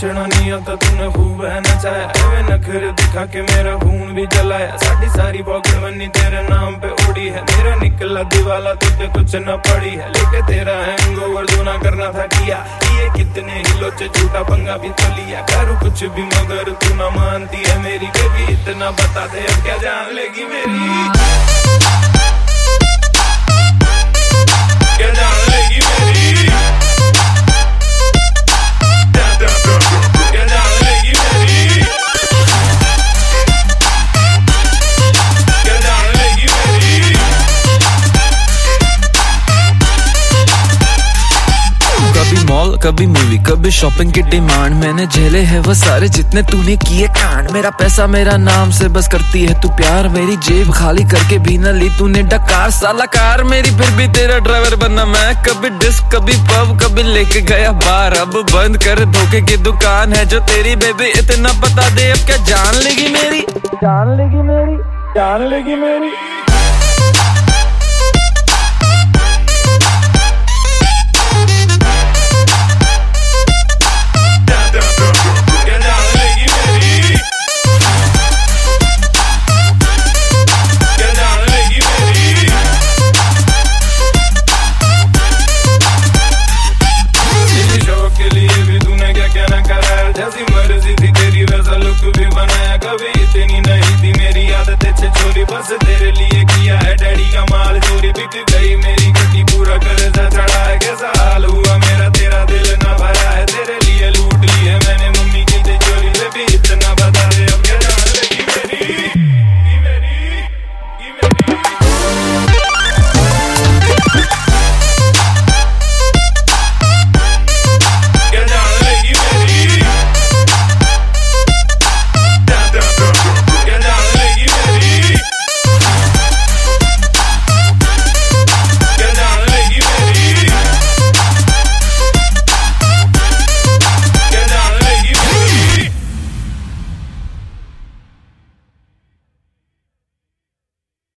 पूछना नहीं आता तूने खूब है नचाया, एवे नखरे दिखा के मेरा खून भी जलाया। साड़ी सारी पॉकेट मनी तेरे नाम पे उड़ी है, मेरा निकला दिवाला तुझे कुछ न पड़ी है। लेके तेरा हैंगओवर जो ना करना था किया, ये कितने ही लोचे झूठा पंगा भी तो लिया। करूँ कुछ भी मगर तू ना मानती है मेरी बेबी, इतना बता दे अब क्या जान लेगी मेरी, क्या जान लेगी मेरी, क्या जान लेगी मेरी, क्या जान लेगी मेरी। कभी मॉल कभी मूवी कभी शॉपिंग की डिमांड, मैंने झेले है वो सारे जितने तूने किए कांड। मेरा पैसा मेरा नाम से बस करती है तू प्यार, मेरी जेब खाली करके भी न ली तूने डकार। साला कार मेरी फिर भी तेरा ड्राइवर बनना मैं, कभी डिस्क कभी पब कभी लेके गया बार। अब बंद कर धोखे की दुकान है जो तेरी बेबी, इतना बता दे अब क्या जान लेगी मेरी, जान लेगी मेरी, जान लेगी मेरी। जैसी मर्जी थी तेरी वैसा लुक भी बनाया, कभी इतनी नहीं थी मेरी आदत अच्छे छोरी, बस तेरे लिए किया है डैडी का माल चोरी। बिक गई